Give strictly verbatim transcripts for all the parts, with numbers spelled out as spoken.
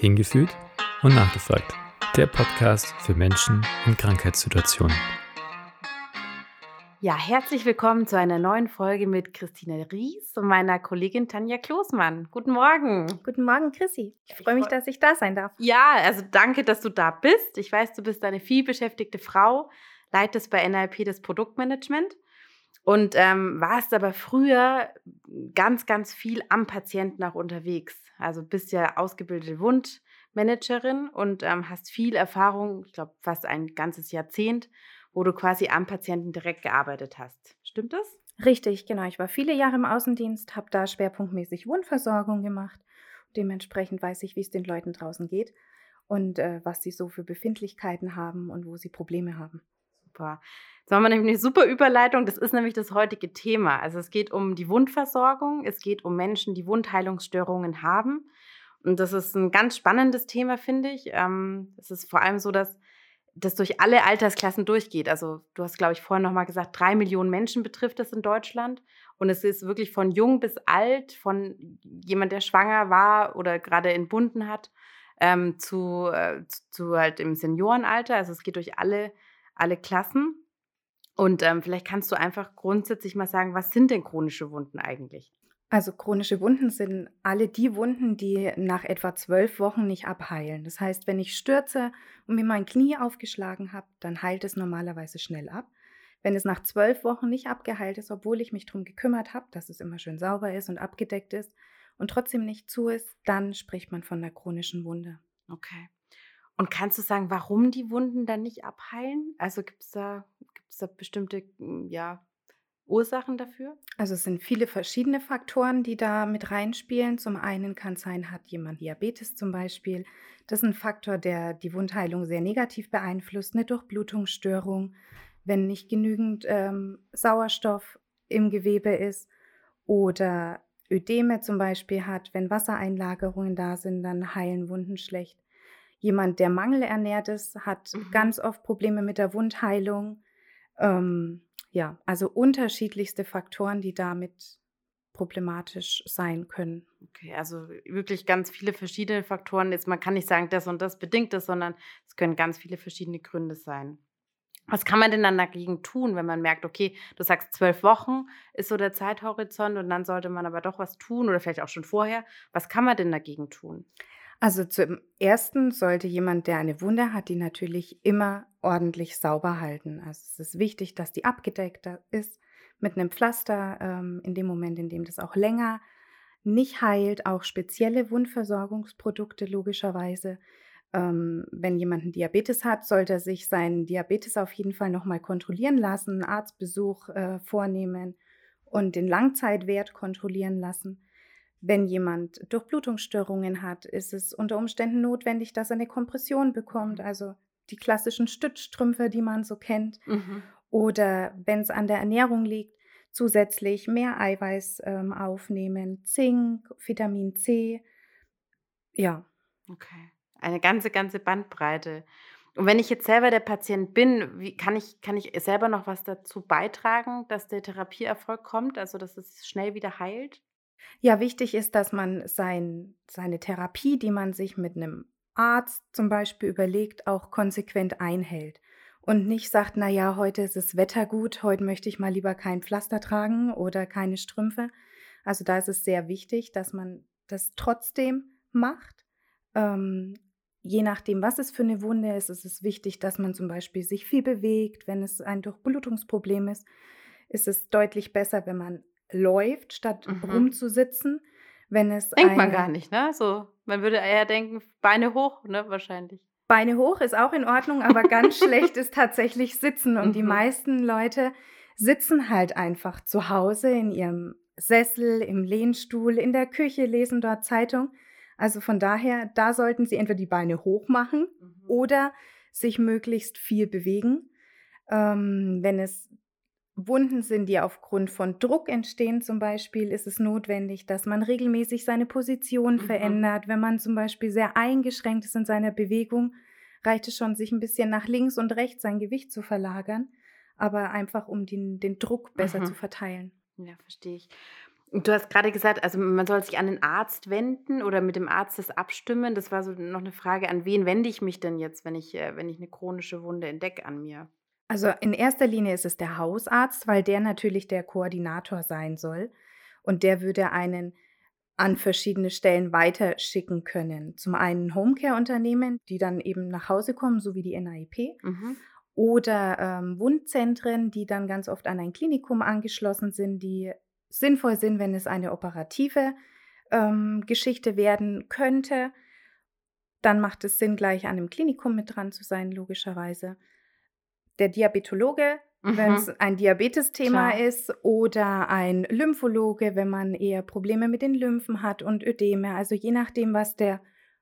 Hingefühlt und nachgefragt. Der Podcast für Menschen in Krankheitssituationen. Ja, herzlich willkommen zu einer neuen Folge mit Christine Ries und meiner Kollegin Tanja Kloßmann. Guten Morgen. Guten Morgen, Chrissy. Ich freue mich, dass ich da sein darf. Ja, also danke, dass du da bist. Ich weiß, du bist eine vielbeschäftigte Frau, leitest bei N L P das Produktmanagement und ähm, warst aber früher ganz, ganz viel am Patienten auch unterwegs. Also bist ja ausgebildete Wundmanagerin und ähm, hast viel Erfahrung, ich glaube fast ein ganzes Jahrzehnt, wo du quasi am Patienten direkt gearbeitet hast. Stimmt das? Richtig, genau. Ich war viele Jahre im Außendienst, habe da schwerpunktmäßig Wundversorgung gemacht. Dementsprechend weiß ich, wie es den Leuten draußen geht und äh, was sie so für Befindlichkeiten haben und wo sie Probleme haben. Super. Jetzt haben wir nämlich eine super Überleitung. Das ist nämlich das heutige Thema. Also es geht um die Wundversorgung. Es geht um Menschen, die Wundheilungsstörungen haben. Und das ist ein ganz spannendes Thema, finde ich. Ähm, es ist vor allem so, dass das durch alle Altersklassen durchgeht. Also du hast, glaube ich, vorhin nochmal gesagt, drei Millionen Menschen betrifft das in Deutschland. Und es ist wirklich von jung bis alt, von jemand, der schwanger war oder gerade entbunden hat, ähm, zu, äh, zu halt im Seniorenalter. Also es geht durch alle, alle Klassen. Und ähm, vielleicht kannst du einfach grundsätzlich mal sagen, was sind denn chronische Wunden eigentlich? Also chronische Wunden sind alle die Wunden, die nach etwa zwölf Wochen nicht abheilen. Das heißt, wenn ich stürze und mir mein Knie aufgeschlagen habe, dann heilt es normalerweise schnell ab. Wenn es nach zwölf Wochen nicht abgeheilt ist, obwohl ich mich darum gekümmert habe, dass es immer schön sauber ist und abgedeckt ist und trotzdem nicht zu ist, dann spricht man von einer chronischen Wunde. Okay. Und kannst du sagen, warum die Wunden dann nicht abheilen? Also gibt es da, gibt's da bestimmte ja, Ursachen dafür? Also es sind viele verschiedene Faktoren, die da mit reinspielen. Zum einen kann es sein, hat jemand Diabetes zum Beispiel. Das ist ein Faktor, der die Wundheilung sehr negativ beeinflusst. Eine Durchblutungsstörung, wenn nicht genügend ähm, Sauerstoff im Gewebe ist. Oder Ödeme zum Beispiel hat, wenn Wassereinlagerungen da sind, dann heilen Wunden schlecht. Jemand, der mangelernährt ist, hat Mhm. ganz oft Probleme mit der Wundheilung. Ähm, ja, also unterschiedlichste Faktoren, die damit problematisch sein können. Okay, also wirklich ganz viele verschiedene Faktoren. Jetzt, man kann nicht sagen, das und das bedingt es, sondern es können ganz viele verschiedene Gründe sein. Was kann man denn dann dagegen tun, wenn man merkt, okay, du sagst zwölf Wochen ist so der Zeithorizont und dann sollte man aber doch was tun oder vielleicht auch schon vorher. Was kann man denn dagegen tun? Also zum Ersten sollte jemand, der eine Wunde hat, die natürlich immer ordentlich sauber halten. Also es ist wichtig, dass die abgedeckt ist mit einem Pflaster, ähm, in dem Moment, in dem das auch länger nicht heilt, auch spezielle Wundversorgungsprodukte logischerweise. Ähm, wenn jemand einen Diabetes hat, sollte er sich seinen Diabetes auf jeden Fall nochmal kontrollieren lassen, einen Arztbesuch äh, vornehmen und den Langzeitwert kontrollieren lassen. Wenn jemand Durchblutungsstörungen hat, ist es unter Umständen notwendig, dass er eine Kompression bekommt, also die klassischen Stützstrümpfe, die man so kennt. Mhm. Oder wenn es an der Ernährung liegt, zusätzlich mehr Eiweiß ähm, aufnehmen, Zink, Vitamin C. Ja. Okay. Eine ganze, ganze Bandbreite. Und wenn ich jetzt selber der Patient bin, wie kann ich, kann ich selber noch was dazu beitragen, dass der Therapieerfolg kommt, also dass es schnell wieder heilt? Ja, wichtig ist, dass man sein, seine Therapie, die man sich mit einem Arzt zum Beispiel überlegt, auch konsequent einhält. Und nicht sagt, na ja, heute ist das Wetter gut, heute möchte ich mal lieber kein Pflaster tragen oder keine Strümpfe. Also da ist es sehr wichtig, dass man das trotzdem macht. Ähm, je nachdem, was es für eine Wunde ist, ist es wichtig, dass man zum Beispiel sich viel bewegt. Wenn es ein Durchblutungsproblem ist, ist es deutlich besser, wenn man läuft, statt Mhm. rumzusitzen. Wenn es Denkt man eine gar nicht, ne? So, man würde eher denken, Beine hoch, ne, wahrscheinlich. Beine hoch ist auch in Ordnung, aber ganz schlecht ist tatsächlich Sitzen. Und die Mhm. meisten Leute sitzen halt einfach zu Hause in ihrem Sessel, im Lehnstuhl, in der Küche, lesen dort Zeitung. Also von daher, da sollten sie entweder die Beine hoch machen Mhm. oder sich möglichst viel bewegen. Ähm, wenn es Wunden sind, die aufgrund von Druck entstehen zum Beispiel, ist es notwendig, dass man regelmäßig seine Position Mhm. verändert. Wenn man zum Beispiel sehr eingeschränkt ist in seiner Bewegung, reicht es schon, sich ein bisschen nach links und rechts sein Gewicht zu verlagern, aber einfach um den, den Druck besser Mhm. zu verteilen. Ja, verstehe ich. Du hast gerade gesagt, also man soll sich an den Arzt wenden oder mit dem Arzt das abstimmen. Das war so noch eine Frage, an wen wende ich mich denn jetzt, wenn ich, äh, wenn ich eine chronische Wunde entdecke an mir? Also in erster Linie ist es der Hausarzt, weil der natürlich der Koordinator sein soll und der würde einen an verschiedene Stellen weiterschicken können. Zum einen Homecare-Unternehmen, die dann eben nach Hause kommen, so wie die N A I P, Mhm. oder ähm, Wundzentren, die dann ganz oft an ein Klinikum angeschlossen sind, die sinnvoll sind, wenn es eine operative ähm, Geschichte werden könnte. Dann macht es Sinn, gleich an einem Klinikum mit dran zu sein, logischerweise. Der Diabetologe, wenn es Mhm. ein Diabetesthema Klar. ist, oder ein Lymphologe, wenn man eher Probleme mit den Lymphen hat und Ödeme. Also je nachdem, was der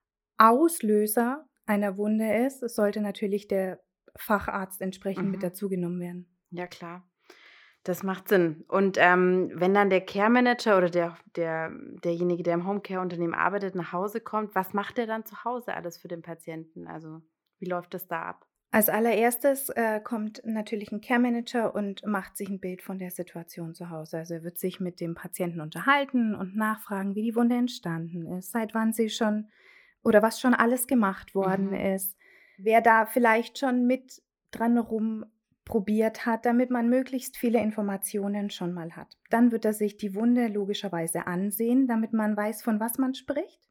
Auslöser einer Wunde ist, sollte natürlich der Facharzt entsprechend mit Mhm. dazugenommen werden. Ja, klar. Das macht Sinn. Und ähm, wenn dann der Care-Manager oder der, der, derjenige, der im Homecare-Unternehmen arbeitet, nach Hause kommt, was macht der dann zu Hause alles für den Patienten? Also wie läuft das da ab? Als allererstes äh, kommt natürlich ein Care Manager und macht sich ein Bild von der Situation zu Hause. Also er wird sich mit dem Patienten unterhalten und nachfragen, wie die Wunde entstanden ist, seit wann sie schon oder was schon alles gemacht worden Mhm. ist, wer da vielleicht schon mit dran rumprobiert hat, damit man möglichst viele Informationen schon mal hat. Dann wird er sich die Wunde logischerweise ansehen, damit man weiß, von was man spricht,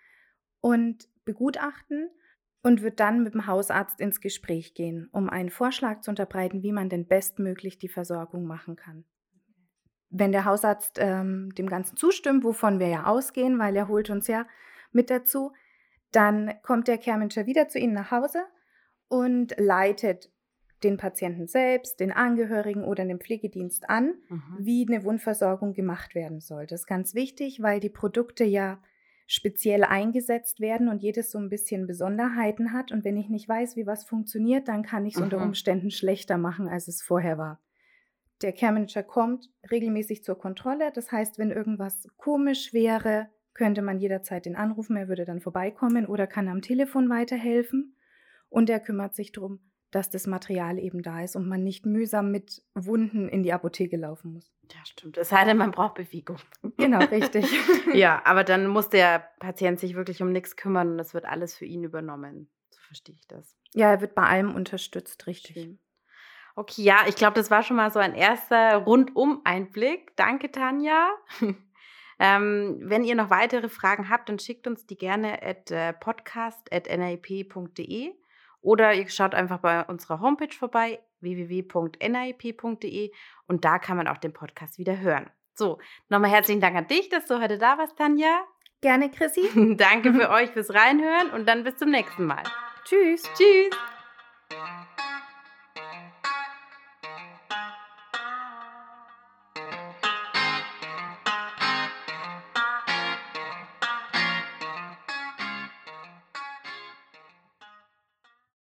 und begutachten und wird dann mit dem Hausarzt ins Gespräch gehen, um einen Vorschlag zu unterbreiten, wie man denn bestmöglich die Versorgung machen kann. Wenn der Hausarzt ähm, dem Ganzen zustimmt, wovon wir ja ausgehen, weil er holt uns ja mit dazu, dann kommt der Care Manager wieder zu Ihnen nach Hause und leitet den Patienten selbst, den Angehörigen oder den Pflegedienst an, Mhm. wie eine Wundversorgung gemacht werden soll. Das ist ganz wichtig, weil die Produkte ja speziell eingesetzt werden und jedes so ein bisschen Besonderheiten hat. Und wenn ich nicht weiß, wie was funktioniert, dann kann ich es unter Mhm. Umständen schlechter machen, als es vorher war. Der Care Manager kommt regelmäßig zur Kontrolle. Das heißt, wenn irgendwas komisch wäre, könnte man jederzeit den anrufen. Er würde dann vorbeikommen oder kann am Telefon weiterhelfen. Und er kümmert sich darum, dass das Material eben da ist und man nicht mühsam mit Wunden in die Apotheke laufen muss. Ja, stimmt. Es sei denn, man braucht Bewegung. Genau, richtig. Ja, aber dann muss der Patient sich wirklich um nichts kümmern und es wird alles für ihn übernommen. So verstehe ich das. Ja, er wird bei allem unterstützt, richtig. Schön. Okay, ja, ich glaube, das war schon mal so ein erster Rundum-Einblick. Danke, Tanja. ähm, wenn ihr noch weitere Fragen habt, dann schickt uns die gerne at äh, podcast at n a i p punkt d e oder ihr schaut einfach bei unserer Homepage vorbei, w w w punkt n a i p punkt d e, und da kann man auch den Podcast wieder hören. So, nochmal herzlichen Dank an dich, dass du heute da warst, Tanja. Gerne, Chrissy. Danke für euch fürs Reinhören und dann bis zum nächsten Mal. Tschüss. Tschüss.